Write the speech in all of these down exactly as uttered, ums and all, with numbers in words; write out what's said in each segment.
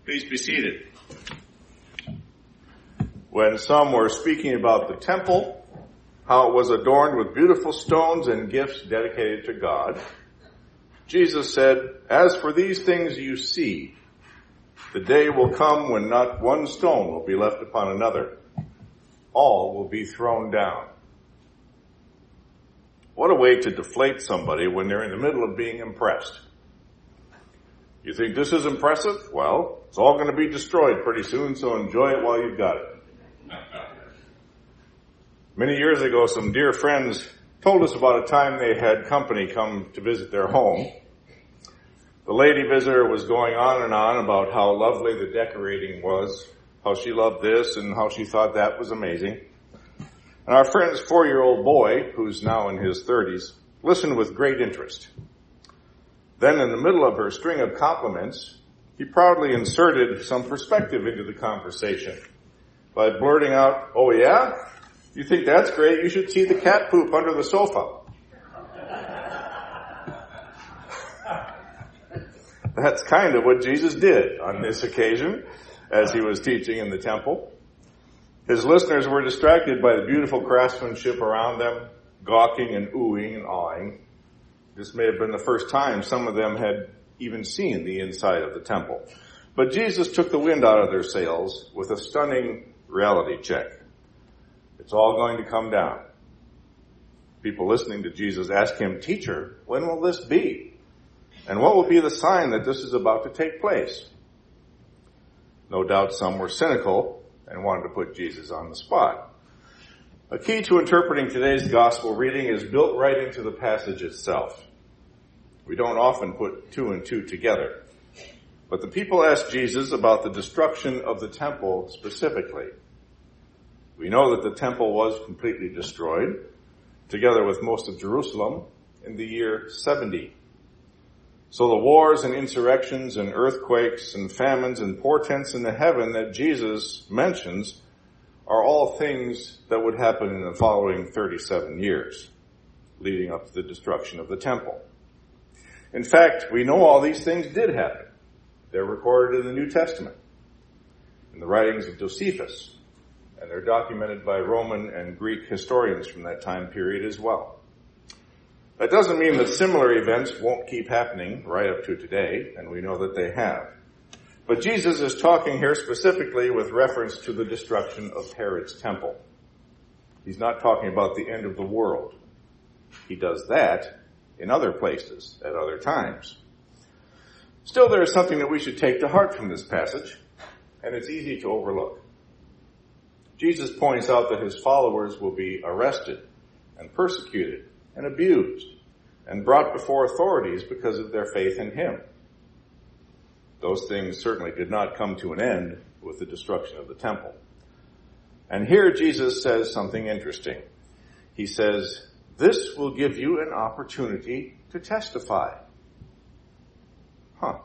Please be seated. When some were speaking about the temple, how it was adorned with beautiful stones and gifts dedicated to God, Jesus said, "As for these things you see, the day will come when not one stone will be left upon another. All will be thrown down." What a way to deflate somebody when they're in the middle of being impressed. You think this is impressive? Well, it's all going to be destroyed pretty soon, so enjoy it while you've got it. Many years ago, some dear friends told us about a time they had company come to visit their home. The lady visitor was going on and on about how lovely the decorating was, how she loved this and how she thought that was amazing. And our friend's four-year-old boy, who's now in his thirties, listened with great interest. Then in the middle of her string of compliments, he proudly inserted some perspective into the conversation by blurting out, "Oh yeah? You think that's great? You should see the cat poop under the sofa." That's kind of what Jesus did on this occasion as he was teaching in the temple. His listeners were distracted by the beautiful craftsmanship around them, gawking and oohing and awing. This may have been the first time some of them had even seen the inside of the temple. But Jesus took the wind out of their sails with a stunning reality check. It's all going to come down. People listening to Jesus ask him, "Teacher, when will this be? And what will be the sign that this is about to take place?" No doubt some were cynical and wanted to put Jesus on the spot. A key to interpreting today's gospel reading is built right into the passage itself. We don't often put two and two together. But the people asked Jesus about the destruction of the temple specifically. We know that the temple was completely destroyed, together with most of Jerusalem, in the year seventy. So the wars and insurrections and earthquakes and famines and portents in the heaven that Jesus mentions are all things that would happen in the following thirty-seven years, leading up to the destruction of the temple. In fact, we know all these things did happen. They're recorded in the New Testament, in the writings of Josephus, and they're documented by Roman and Greek historians from that time period as well. That doesn't mean that similar events won't keep happening right up to today, and we know that they have. But Jesus is talking here specifically with reference to the destruction of Herod's temple. He's not talking about the end of the world. He does that in other places at other times. Still, there is something that we should take to heart from this passage, and it's easy to overlook. Jesus points out that his followers will be arrested and persecuted and abused and brought before authorities because of their faith in him. Those things certainly did not come to an end with the destruction of the temple. And here Jesus says something interesting. He says, "This will give you an opportunity to testify." Huh.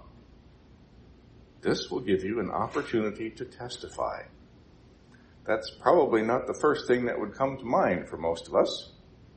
This will give you an opportunity to testify. That's probably not the first thing that would come to mind for most of us.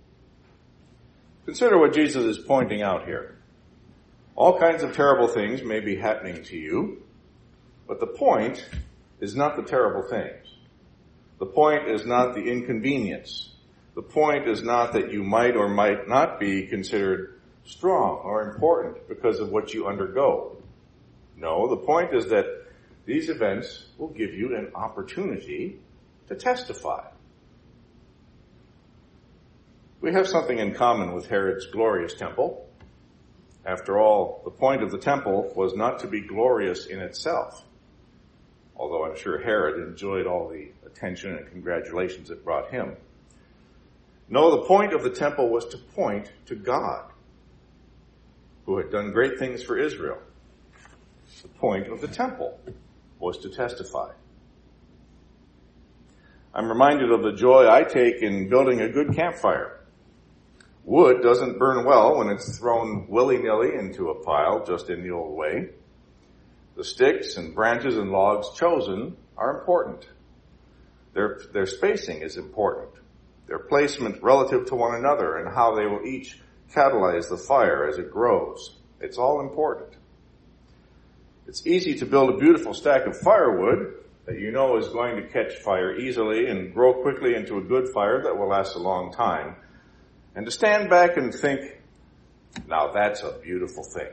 Consider what Jesus is pointing out here. All kinds of terrible things may be happening to you, but the point is not the terrible things. The point is not the inconvenience. The point is not that you might or might not be considered strong or important because of what you undergo. No, the point is that these events will give you an opportunity to testify. We have something in common with Herod's glorious temple. After all, the point of the temple was not to be glorious in itself, although I'm sure Herod enjoyed all the attention and congratulations it brought him. No, the point of the temple was to point to God, who had done great things for Israel. The point of the temple was to testify. I'm reminded of the joy I take in building a good campfire. Wood doesn't burn well when it's thrown willy-nilly into a pile just in the old way. The sticks and branches and logs chosen are important. Their, their spacing is important. Their placement relative to one another and how they will each catalyze the fire as it grows. It's all important. It's easy to build a beautiful stack of firewood that you know is going to catch fire easily and grow quickly into a good fire that will last a long time. And to stand back and think, now that's a beautiful thing.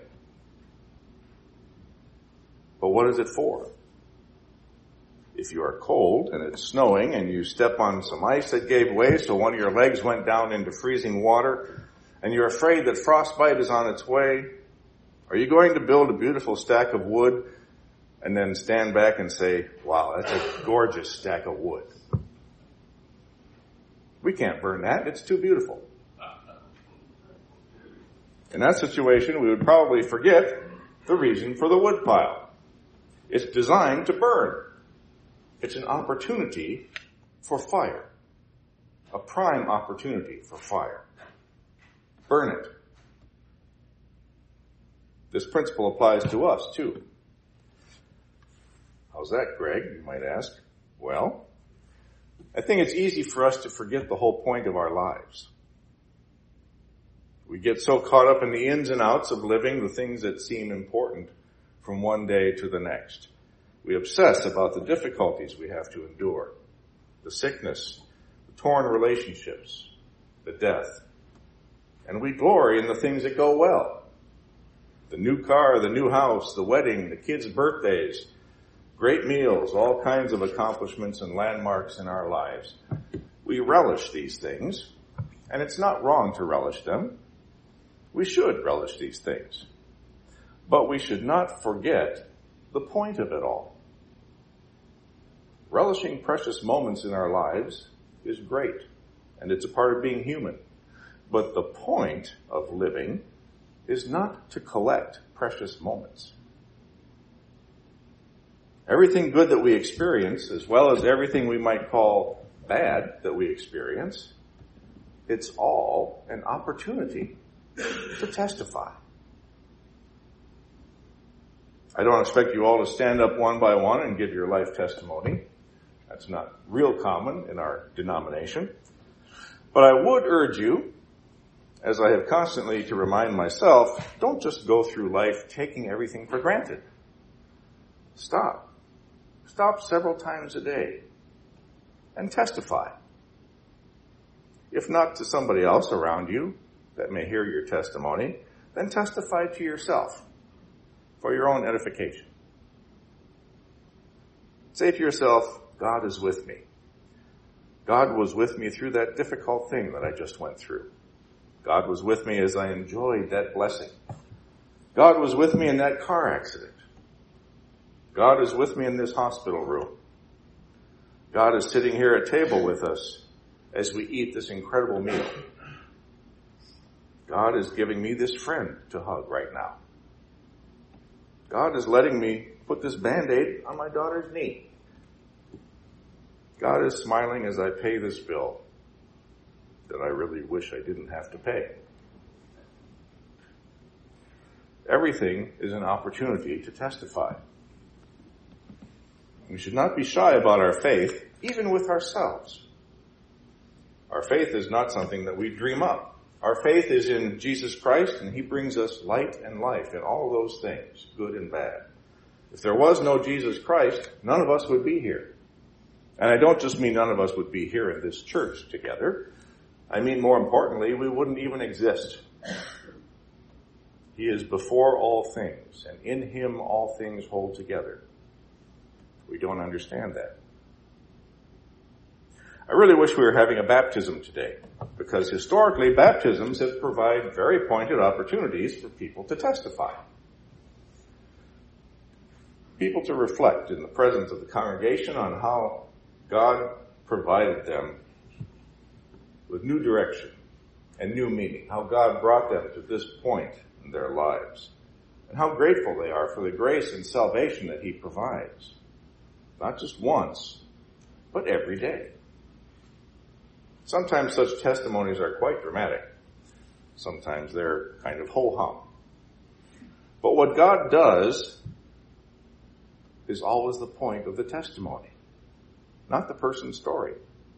But what is it for? If you are cold and it's snowing and you step on some ice that gave way so one of your legs went down into freezing water and you're afraid that frostbite is on its way, are you going to build a beautiful stack of wood and then stand back and say, wow, that's a gorgeous stack of wood? We can't burn that. It's too beautiful. In that situation, we would probably forget the reason for the wood pile. It's designed to burn. It's an opportunity for fire. A prime opportunity for fire. Burn it. This principle applies to us, too. How's that, Greg, you might ask? Well, I think it's easy for us to forget the whole point of our lives. We get so caught up in the ins and outs of living, the things that seem important from one day to the next. We obsess about the difficulties we have to endure, the sickness, the torn relationships, the death. And we glory in the things that go well. The new car, the new house, the wedding, the kids' birthdays, great meals, all kinds of accomplishments and landmarks in our lives. We relish these things, and it's not wrong to relish them. We should relish these things. But we should not forget the point of it all. Relishing precious moments in our lives is great, and it's a part of being human. But the point of living is not to collect precious moments. Everything good that we experience, as well as everything we might call bad that we experience, it's all an opportunity to testify. I don't expect you all to stand up one by one and give your life testimony. That's not real common in our denomination. But I would urge you, as I have constantly to remind myself, don't just go through life taking everything for granted. Stop. Stop several times a day and testify. If not to somebody else around you that may hear your testimony, then testify to yourself for your own edification. Say to yourself, God is with me. God was with me through that difficult thing that I just went through. God was with me as I enjoyed that blessing. God was with me in that car accident. God is with me in this hospital room. God is sitting here at table with us as we eat this incredible meal. God is giving me this friend to hug right now. God is letting me put this Band-Aid on my daughter's knee. God is smiling as I pay this bill that I really wish I didn't have to pay. Everything is an opportunity to testify. We should not be shy about our faith, even with ourselves. Our faith is not something that we dream up. Our faith is in Jesus Christ, and He brings us light and life in all of those things, good and bad. If there was no Jesus Christ, none of us would be here. And I don't just mean none of us would be here in this church together. I mean, more importantly, we wouldn't even exist. He is before all things, and in Him all things hold together. We don't understand that. I really wish we were having a baptism today, because historically baptisms have provided very pointed opportunities for people to testify. People to reflect in the presence of the congregation on how God provided them with new direction and new meaning, how God brought them to this point in their lives, and how grateful they are for the grace and salvation that He provides. Not just once, but every day. Sometimes such testimonies are quite dramatic. Sometimes they're kind of ho-hum. But what God does is always the point of the testimony, not the person's story.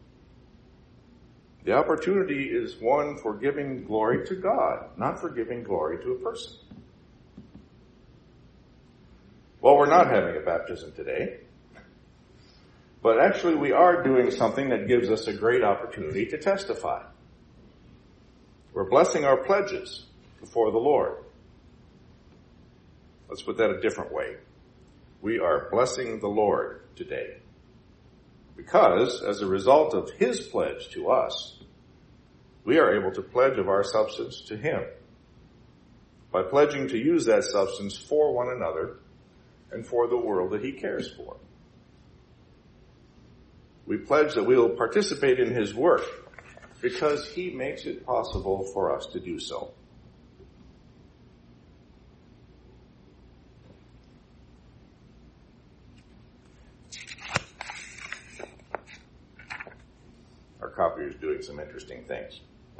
The opportunity is one for giving glory to God, not for giving glory to a person. Well, we're not having a baptism today. But actually we are doing something that gives us a great opportunity to testify. We're blessing our pledges before the Lord. Let's put that a different way. We are blessing the Lord today. Because, as a result of his pledge to us, we are able to pledge of our substance to him by pledging to use that substance for one another and for the world that he cares for. We pledge that we will participate in his work because he makes it possible for us to do so. Our copier is doing some interesting things.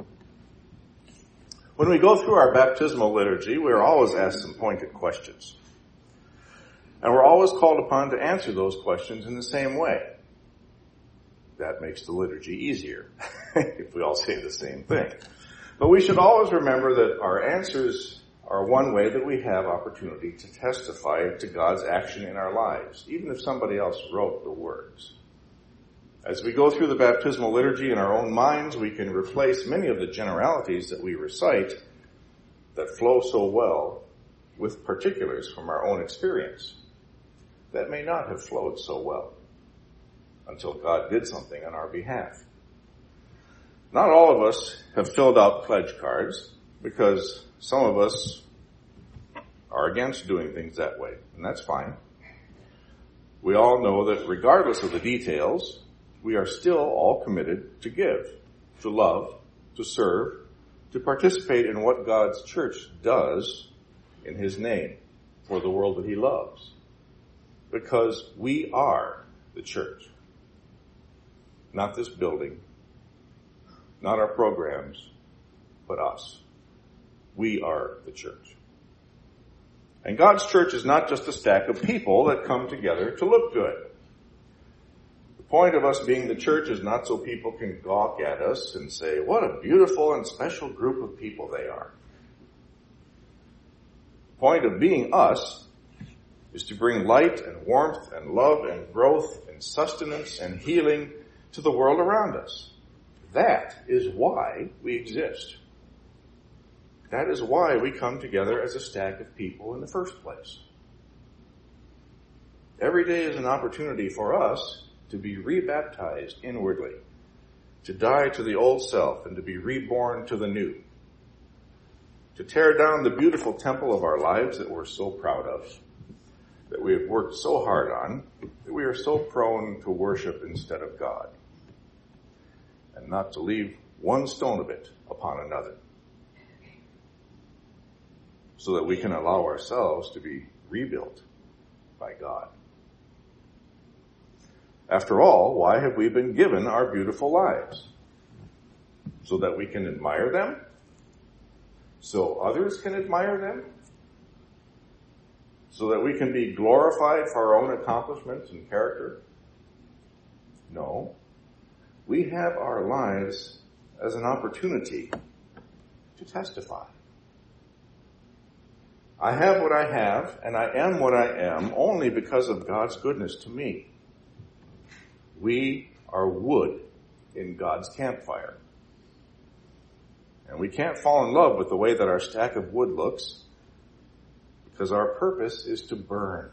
When we go through our baptismal liturgy, we are always asked some pointed questions. And we're always called upon to answer those questions in the same way. That makes the liturgy easier if we all say the same thing. But we should always remember that our answers are one way that we have opportunity to testify to God's action in our lives, even if somebody else wrote the words. As we go through the baptismal liturgy in our own minds, we can replace many of the generalities that we recite that flow so well with particulars from our own experience that may not have flowed so well until God did something on our behalf. Not all of us have filled out pledge cards because some of us are against doing things that way, and that's fine. We all know that regardless of the details, we are still all committed to give, to love, to serve, to participate in what God's church does in his name for the world that he loves. Because we are the church. Not this building, not our programs, but us. We are the church. And God's church is not just a stack of people that come together to look good. The point of us being the church is not so people can gawk at us and say, what a beautiful and special group of people they are. The point of being us is to bring light and warmth and love and growth and sustenance and healing to the world around us. That is why we exist. That is why we come together as a stack of people in the first place. Every day is an opportunity for us to be rebaptized inwardly, to die to the old self and to be reborn to the new, to tear down the beautiful temple of our lives that we're so proud of, that we have worked so hard on, that we are so prone to worship instead of God, and not to leave one stone of it upon another, so that we can allow ourselves to be rebuilt by God. After all, why have we been given our beautiful lives? So that we can admire them? So others can admire them? So that we can be glorified for our own accomplishments and character? No. We have our lives as an opportunity to testify. I have what I have, and I am what I am only because of God's goodness to me. We are wood in God's campfire. And we can't fall in love with the way that our stack of wood looks because our purpose is to burn.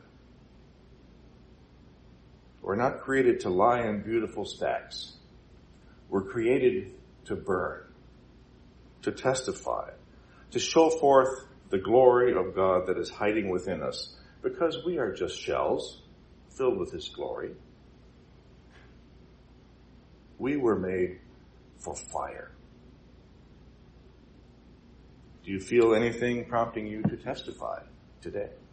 We're not created to lie in beautiful stacks. We're created to burn, to testify, to show forth the glory of God that is hiding within us because we are just shells filled with his glory. We were made for fire. Do you feel anything prompting you to testify today?